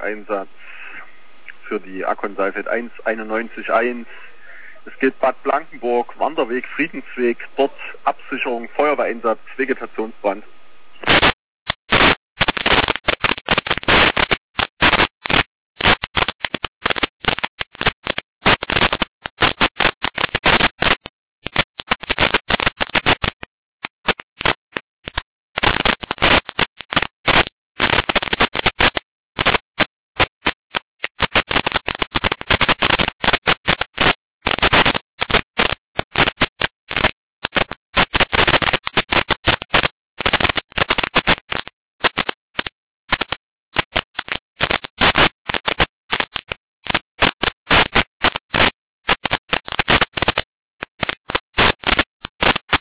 Einsatz für die Akon Saalfeld 191.1. Es gilt Bad Blankenburg, Wanderweg, Friedensweg, dort Absicherung, Feuerwehreinsatz, Vegetationsbrand.